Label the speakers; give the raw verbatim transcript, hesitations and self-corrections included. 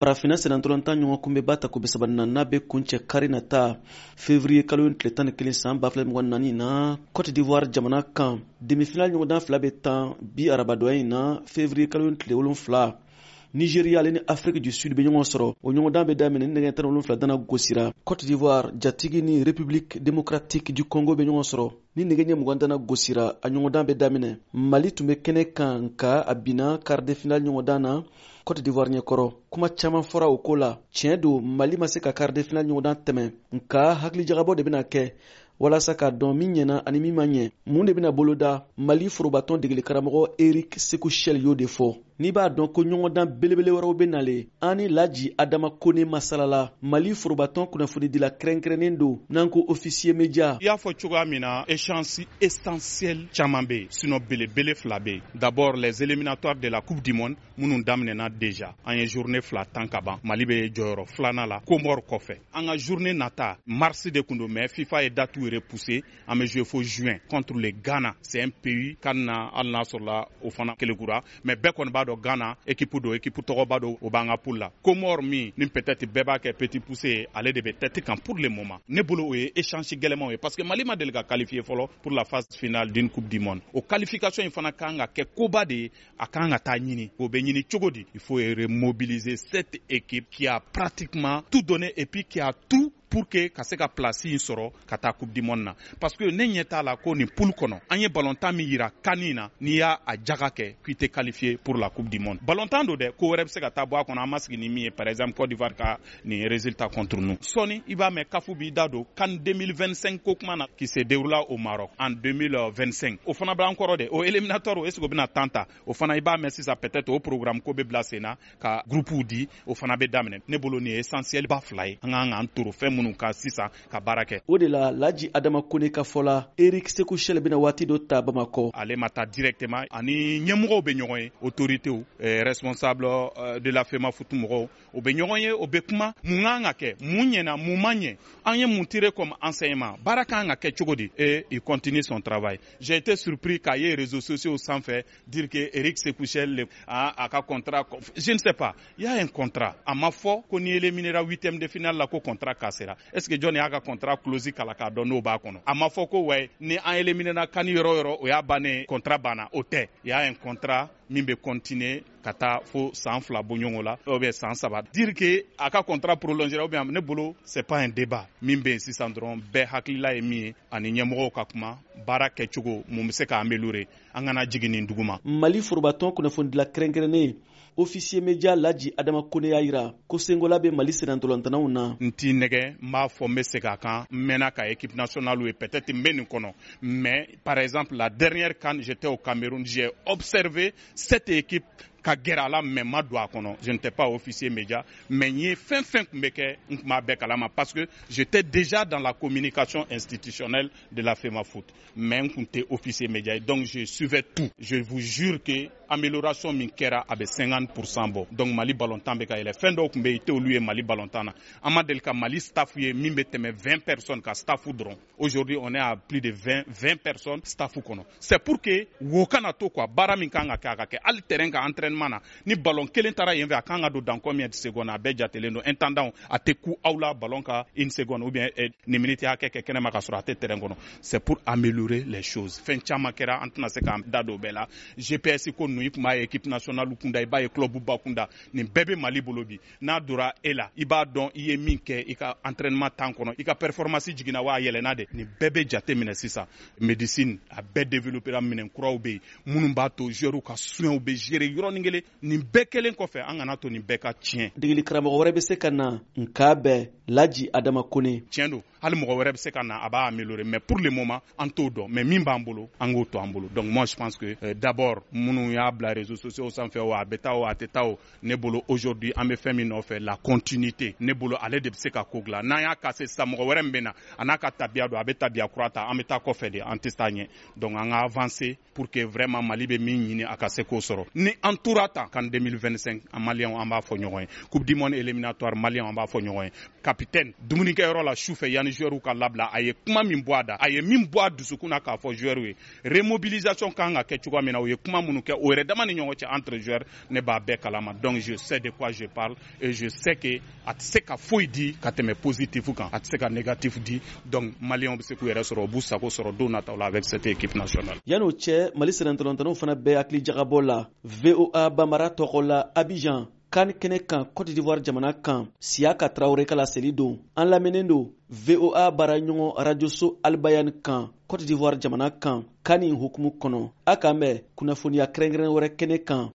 Speaker 1: Parafina senantolanta ɲɔgɔn kunbɛ ba ta ko besabana n'a bɛ kuncɛ kari nata février kalo tile tan ni kelen san ba fila mugan naani na Côte d'Ivoire jamana kan demi-finale ɲɔgɔndan fila bɛ tan bi arabadonya in na février kalo tile wolonfila. Nigeria ale ni Afrique du Sud bɛ ɲɔgɔn sɔrɔ o ɲɔgɔndan bɛ daminɛ ni nɛgɛ tan ni wolonfila dana gosira. Côte d'Ivoire jatigi ni République démocratique du Congo bɛ ɲɔgɔn sɔrɔ ni nɛgɛ ɲɛ mugan dana gosira a ɲɔgɔndan bɛ daminɛ. Mali tun bɛ kɛnɛ kan nka a binna quart de finale ɲɔgɔndan na Côte d'Ivoire ɲɛkɔrɔ. Kuma caman fɔra o ko la. Tiɲɛ don Mali ma se ka quart de finale ɲɔgɔndan tɛmɛ nka hakilijagabɔ de bɛna kɛ walasa k'a dɔn min ɲɛna ani min ma ɲɛ. Mun de bɛna boloda? Mali forobatɔn degeli karamɔgɔ Eric Sékou-Chel y'o de fɔ. N'i b'a dɔn ko ɲɔgɔndan belebele wɛrɛw bɛ nalen an ni Laji Adama Kone masalala Mali forobatɔn kunnafonidila kɛrɛnkɛrɛnnen don n'an ko officier média.
Speaker 2: I y'a fɔ cogoya min na échéance essentielle caman bɛ yen sinon belebele fila bɛ yen. D'abord les éliminatoires de la coupe du monde minnu daminɛna déjà an ye journée fila tan ka ban Mali bɛ jɔyɔrɔ filanan la Comore kɔfɛ. An ka journée nata mars de kun don mais FIFA ye date repoussé an bɛ jouer fo juin contre le Ghana. C'est un pays kan na hali n'a sɔrɔla o fana kelekura mais bɛɛ kɔni b'a dɔn Ghana équipe do équipe tɔgɔ b'a dɔn o b'an ka poule la. Comore min ni peut-être bɛɛ b'a kɛ petit poussé ale de bɛ tête kan pour le moment. Ne bolo o ye échange gɛlɛmanw ye parce que Mali ma deli ka qualifier fɔlɔ pour la phase finale d'une coupe du monde. O qualification in fana kan ka kɛ koba de ye a kan ka taa ɲini. O bɛ ɲini cogo di? Il faut remobiliser cette équipe qui a pratiquement tout donné et puis qui a tout pour que ka se ka place in sɔrɔ ka taa coupe du monde na parce que ne ɲɛ t'a la ko nin poule kɔnɔ an ye ballontan min yira kani na n'i y'a a jaga kɛ k'i tɛ qualifié pour la coupe du monde. Ballontan do dɛ ko wɛrɛ bɛ se ka taa bɔ a kɔnɔ an ma sigi ni min ye par exemple Côte d'Ivoire ka nin résultat contre nous. Sɔni i b'a mɛn kafu b'i da don CAN deux mille vingt-cinq ko kuma na qui se déroula au Maroc en deux mille vingt-cinq. O fana b'an kɔrɔ dɛ o éliminatoire o est-ce que o bɛna temps ta o fana i b'a mɛn sisan peut-être o programme ko bɛ bila sen na ka groupe di o fana bɛ daminɛ. Ne bolo nin ye essentiel ba fila ye an k'an k'an toro fɛn minnu ka sisan ka baara kɛ.
Speaker 1: O de la Laji Adama Kone ka fɔ la Eric Sékou-Chel bɛna waati dɔ ta Bamako.
Speaker 2: Ale ma taa directement ani ɲɛmɔgɔw bɛ ɲɔgɔn ye autorités eh, responsable euh, de la FEMAFOOT mɔgɔw o bɛ ɲɔgɔn ye o bɛ kuma mun kan ka kɛ mun ɲɛna mun ma ɲɛ an ye mun tirer comme enseignement baara kan ka kɛ cogo di et il continue son travail. J'ai été surpris k'a ye réseaux sociaux sanfɛ dire que Eric Sékou-Chel a, a ka contrat je ne sais pas il y a un contrat a ma fɔ ko ni éliminera huitième de finale la ko contrat cassera. Est-ce que John y'a ka contrat close kala k'a dɔn n'o b'a kɔnɔ a ma fɔ ko ouais ni an éliminera kani yɔrɔ yɔrɔ o y'a bannen contrat banna o tɛ il y a un contrat min bɛ continuer ka taa fo san fila bɔ ɲɔgɔn la ou bien san saba dire que a ka contrat prolongera ou bien ne bolo c'est pas un débat min bɛ yen sisan dɔrɔn bɛɛ hakilila ye min ye ani ɲɛmɔgɔw ka kuma baara kɛcogo mun bɛ se ka améliorer an kana jigin nin dugu ma.
Speaker 1: Mali forobatɔn kunnafonidila kɛrɛnkɛrɛnnen officier média Laji Adama Kone y'a yira ko sengola bɛ Mali senantolantanaw na.
Speaker 2: N t'i nɛgɛ n b'a fɔ n bɛ segin a kan n mɛnna ka équipe nationale ye peut-être n bɛ nin kɔnɔ mais par exemple la dernière CAN j'étais au Cameroun j'ai observé cette équipe ka gɛrɛ a la mais ma don a kɔnɔ je n'étais pas officier média mais n ye fɛn fɛn tun bɛ kɛ n tun b'a bɛɛ kalama parce que j'étais déjà dans la communication institutionnelle de la FEMAFOOT mais n tun tɛ officier média donc je suivais tout. Je vous jure que amélioration min kɛra a bɛ cinquante pour cent bɔ donc Mali ballontan bɛ ka yɛlɛ fɛn dɔw tun bɛ yen i tɛ olu ye Mali ballontan na an ma deli ka Mali staff ye min bɛ tɛmɛ vingt personnes ka staff dɔrɔn aujourd'hui on est à plus de vingt vingt personnes staff kɔnɔ c'est pour que wo kana to quoi baara min kan ka kɛ a ka kɛ hali terrain ka entraînement na ni ballon kelen taara yen fɛ a kan ka don dans combien de secondes a bɛɛ jatelen don intendant a tɛ ku aw la ballon ka une seconde ou bien ni minute hakɛ kɛ kɛnɛma ka sɔrɔ a tɛ terrain kɔnɔ c'est pour améliorer les choses fɛn caman kɛra an tɛna se k'an da don bɛɛ la G P S ko ninnu i tun b'a ye équipe nationale kunda i b'a ye club ba kunda nin bɛɛ bɛ Mali bolo bi n'a dora e la i b'a dɔn i ye min kɛ i ka entraînement temps kɔnɔ i ka performance jiginna wa a yɛlɛnna de nin bɛɛ bɛ jate minɛ sisan médecine a bɛɛ développera minɛn kuraw bɛ yen minnu b'a to joueurs ka soins bɛ gérer yɔrɔnin kelen nin bɛɛ kelen kɔfɛ an kana to nin bɛɛ ka tiɲɛ.
Speaker 1: Degeli karamɔgɔ wɛrɛ bɛ se ka na nka bɛɛ Laji Adama Kone.
Speaker 2: Tiɲɛ don hali mɔgɔ wɛrɛ bɛ se ka na a b'a améliorer mais pour le moment an t'o dɔn mais min b'an bolo an k'o to an bolo donc moi je pense que euh, d'abord minnu y'a bila réseaux sociaux sanfɛ o a bɛ taa o a tɛ taa o ne bolo aujourd'hui an bɛ fɛn min nɔfɛ la continuité ne bolo ale de bɛ se ka ko dilan n'an y'a cassé sisan mɔgɔ wɛrɛ min bɛ na a n'a ka tabiya don a bɛ tabiya kura ta an bɛ taa kɔfɛ de an tɛ taa ɲɛ donc an ka avancer pour que vraiment Mali bɛ min ɲini a ka se k'o sɔrɔ ni an to tora tan qu'en deux mille vingt-cinq en malien an b'a fɔ ɲɔgɔn ye coupe du monde éliminatoire malien an b'a fɔ ɲɔgɔn ye capitaine dumunikɛyɔrɔ la sufɛ yanni joueur ka labila a ye kuma min bɔ a da a ye min bɔ a dusukun na k'a fɔ joueur ye remobilisation kan ka kɛ cogoya min na o ye kuma minnu kɛ o yɛrɛ dama ni ɲɔgɔn cɛ entre joueurs ne b'a bɛɛ kalama donc je sais de quoi je parle et je sais que a tɛ se ka foyi di ka tɛmɛ positif kan a tɛ se ka négatif di donc malien bɛ se k'u yɛrɛ sɔrɔ u b'u sago sɔrɔ don nataw la avec cette équipe nationale.
Speaker 1: Yanni o cɛ Mali sɛnɛntɔlɔntɔnw fana bɛɛ hakili jagabɔ la V O A Bambara tɔgɔ la Abidjan kan kɛnɛ kan Côte d'Ivoire jamana kan Siaka Traoré ka laseli don an lamɛnnen don V O A baaraɲɔgɔn radioso Albayan kan Côte d'Ivoire jamana kan kan nin hukumu kɔnɔ a k'an bɛn kunnafoniya kɛrɛnkɛrɛn wɛrɛ kɛnɛ kan